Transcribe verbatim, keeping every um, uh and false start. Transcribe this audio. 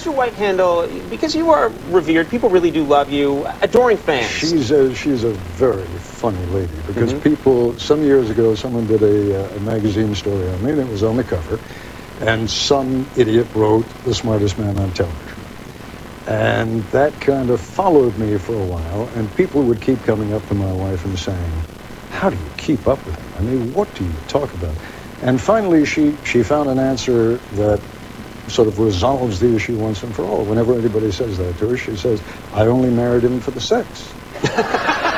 how's your wife handle, because you are revered, people really do love you, adoring fans. She's a, she's a very funny lady, because mm-hmm. people, some years ago, someone did a, a magazine story on me, and it was on the cover, and some idiot wrote, "The smartest man on television." And that kind of followed me for a while, and people would keep coming up to my wife and saying, "How do you keep up with him? I mean, what do you talk about?" And finally, she, she found an answer that sort of resolves the issue once and for all. Whenever anybody says that to her, she says, "I only married him for the sex."